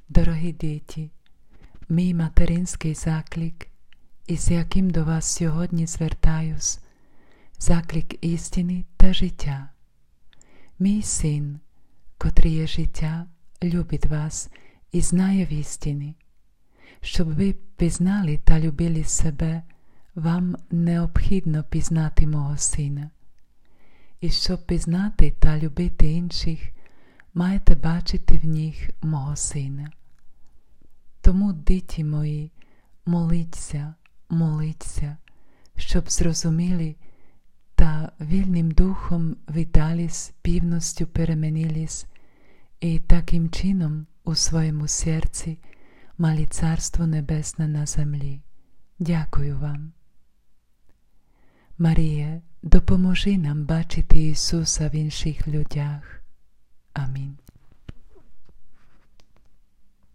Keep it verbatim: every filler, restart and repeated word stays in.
Дорогі діти, мій материнський заклик, із яким до вас сьогодні звертаюсь, заклик істини та життя. Мій син, котрий є життя, любить вас і знає в істині. Щоб ви пізнали та любили себе, вам необхідно пізнати мого сина. І щоб пізнати та любити інших, маєте бачити в них мого сина. Тому, діти мої, моліться, моліться, щоб зрозуміли та вільним духом віддались, півністю перемінились і таким чином у своєму серці мали Царство Небесне на землі. Дякую вам. Маріє, допоможи нам бачити Ісуса в інших людях. Амінь.